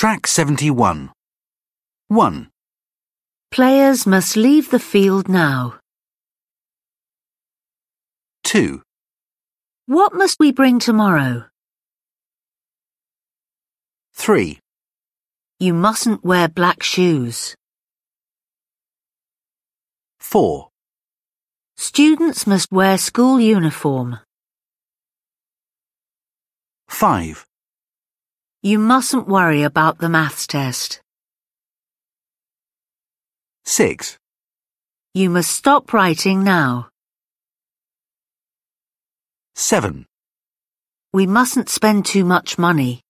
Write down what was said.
Track 71. 1. Players must leave the field now. 2. What must we bring tomorrow? 3. You mustn't wear black shoes. 4. Students must wear school uniform. 5. You mustn't worry about the maths test. 6. You must stop writing now. 7. We mustn't spend too much money.